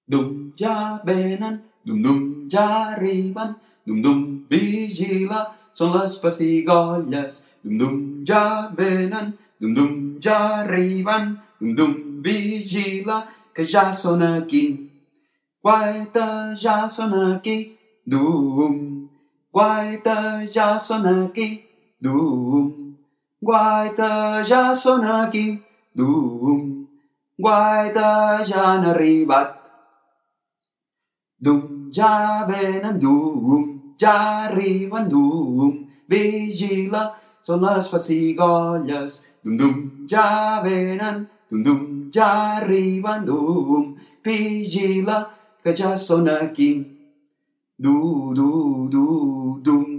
Dum ja venen, dum ja arriben, dum vigila, són les pessigolles. Dum ja venen, dum ja arriben, dum vigila, que ja són aquí. Guaita, ja són aquí, dum. Guaita, ja són aquí, dum. Guaita, ja són aquí, dum. Guaita, ja han arribat. Dum ja venen, dum ja arriben, dum vigila, són les pessigolles. Dum ja venen, dum ja arriben, dum vigila, que ja són aquí. Dum